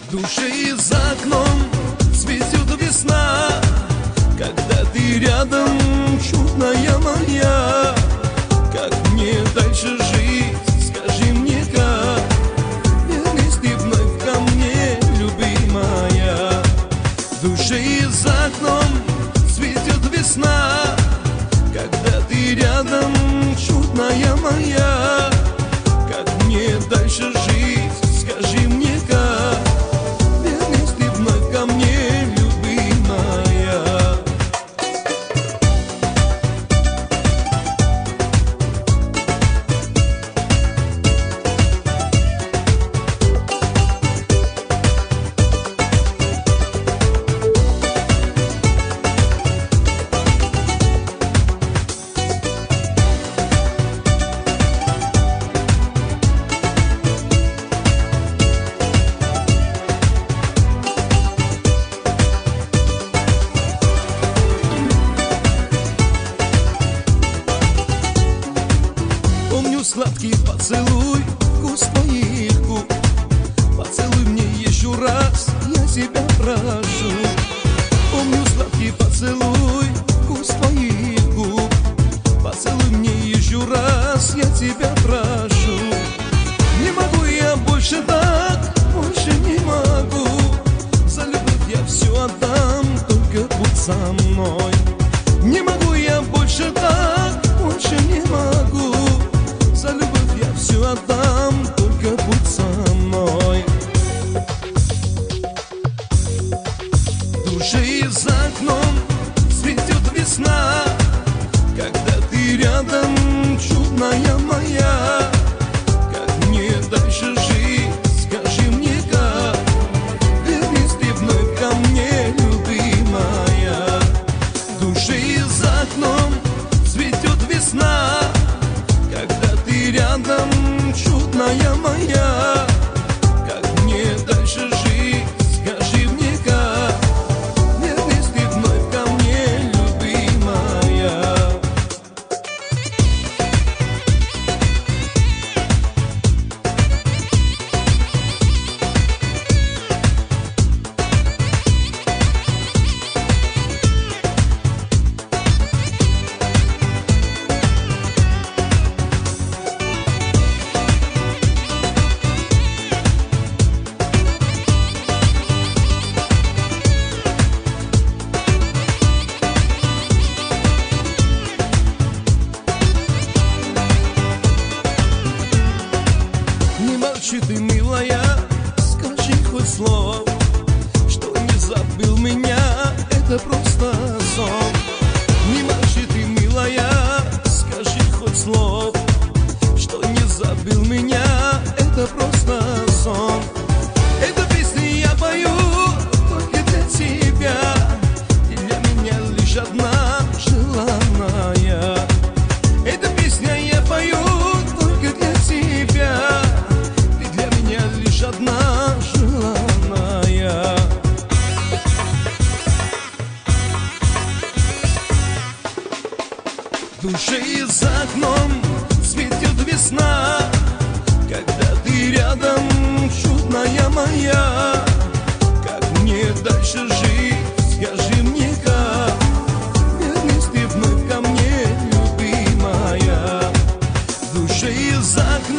В душе и за окном цветет весна, когда ты рядом, чудная моя. Как мне дальше жить, скажи мне как? Вернись ты вновь ко мне, любимая. В душе и за окном цветет весна, когда ты рядом, чудная моя. Как мне дальше жить, скажи мне как? Вернись ты вновь ко мне, любимая. Сладкий поцелуй, вкус твоих губ. Поцелуй мне еще раз, я тебя прошу. Помню сладкий поцелуй, вкус твоих губ. Поцелуй мне еще раз, я тебя прошу. Не могу я больше так, больше не могу. За любовь я все отдам, только будь со мной. Не могу я больше так, больше не могу. За любовь я все отдам, только будь со мной. В душе и за окном цветет весна, когда ты рядом, чудная моя. Как мне дальше жить, скажи мне как? Вернись ты вновь ко мне, любимая. В душе и за окном цветет весна, когда ты рядом, чудная моя. Как мне дальше жить, скажи мне как? Вернись ты вновь ко мне, любимая. Ты, милая, скажи хоть слово, что не забыл меня, это просто сон. Не молчи ты, милая, скажи хоть слово, что не забыл меня, это просто сон. Эту песню я пою только для тебя, и для меня лишь одна желанная. Эту песню я пою только для тебя, одна желанная. В душе и за окном цветет весна, когда ты рядом, чудная моя. Как мне дальше жить, скажи мне как? Вернись ты вновь ко мне, любимая. В душе и за окном